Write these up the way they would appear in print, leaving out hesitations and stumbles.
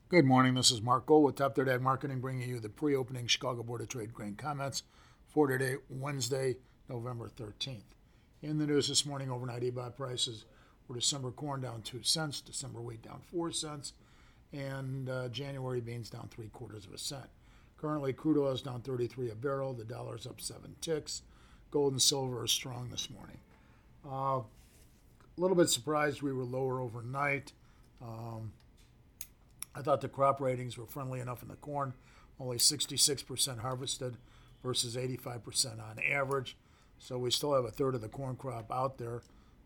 Good morning. This is Mark Gold with Top Third Ag Marketing, bringing you the pre-opening Chicago Board of Trade grain comments for today, Wednesday, November 13th. In the news this morning, overnight EBOT prices were December corn down 2 cents, December wheat down 4 cents, and January beans down 3/4 of a cent. Currently, crude oil is down 33 a barrel. The dollar's up 7 ticks. Gold and silver are strong this morning. A little bit surprised we were lower overnight. I thought the crop ratings were friendly enough in the corn, only 66% harvested versus 85% on average. So we still have a third of the corn crop out there.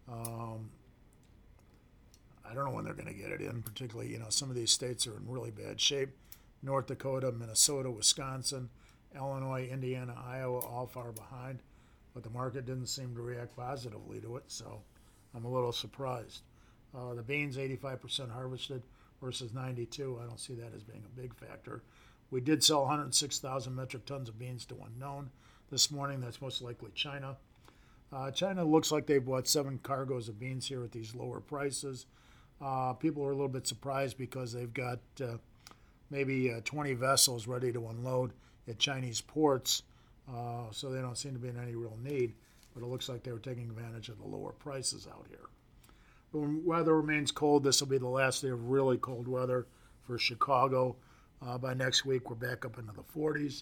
I don't know when they're going to get it in, particularly, some of these states are in really bad shape. North Dakota, Minnesota, Wisconsin, Illinois, Indiana, Iowa, all far behind. But the market didn't seem to react positively to it, so I'm a little surprised. The beans, 85% harvested versus 92. I don't see that as being a big factor. We did sell 106,000 metric tons of beans to unknown this morning. That's most likely China. China looks like they've bought 7 cargoes of beans here at these lower prices. People are a little bit surprised because they've got maybe 20 vessels ready to unload at Chinese ports, so they don't seem to be in any real need. But it looks like they were taking advantage of the lower prices out here. When weather remains cold, this will be the last day of really cold weather for Chicago. By next week, we're back up into the 40s.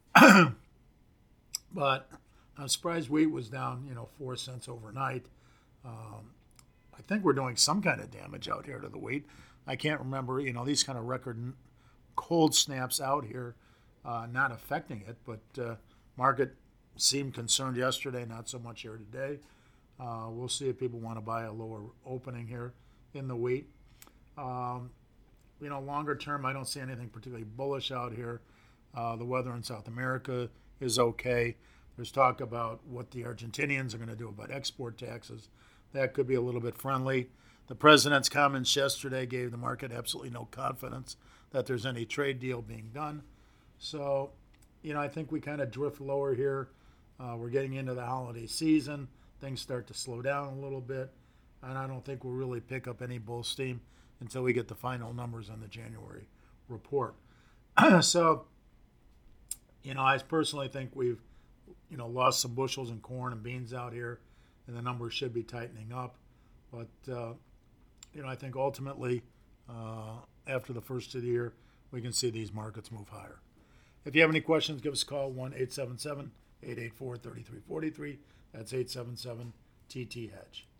But I'm surprised wheat was down, 4 cents overnight. I think we're doing some kind of damage out here to the wheat. I can't remember, these kind of record cold snaps out here not affecting it, but market seemed concerned yesterday, not so much here today. We'll see if people want to buy a lower opening here in the wheat. Longer term, I don't see anything particularly bullish out here. The weather in South America is okay. There's talk about what the Argentinians are going to do about export taxes. That could be a little bit friendly. The president's comments yesterday gave the market absolutely no confidence that there's any trade deal being done. So, I think we kind of drift lower here. We're getting into the holiday season. Things start to slow down a little bit, and I don't think we'll really pick up any bull steam until we get the final numbers on the January report. So, I personally think we've, lost some bushels in corn and beans out here, and the numbers should be tightening up. But, I think ultimately, after the first of the year, we can see these markets move higher. If you have any questions, give us a call, 1-877-884-3343. That's 877-TT-HEDGE.